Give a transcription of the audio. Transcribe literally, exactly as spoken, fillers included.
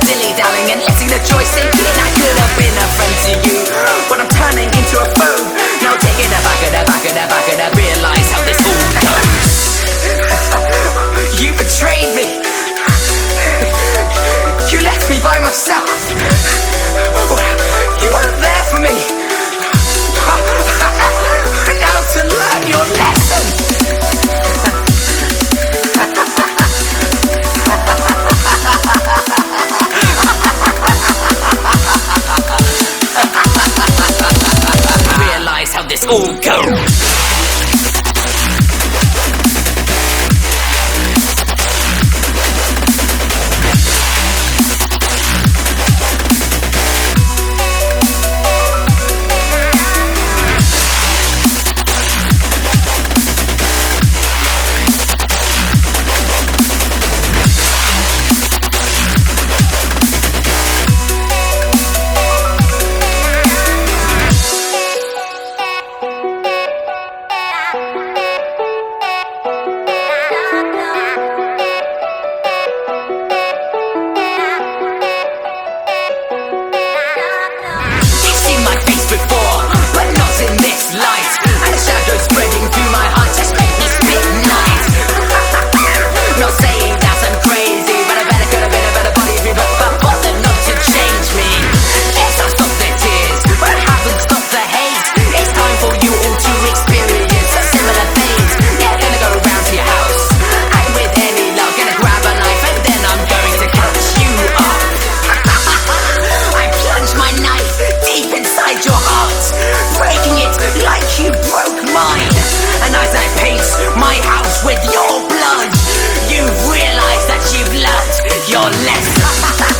dilly-dallying and letting the joy sink in. I could have been a friend to you, but I'm turning into a foe. Now taking it back, it back, it back, and I realise how this all goes. You betrayed me. You left me by myself. You weren't there for me. Now to learn your lesson. Realise how this all goes. My house with your blood, you've realised that you've learnt your lesson.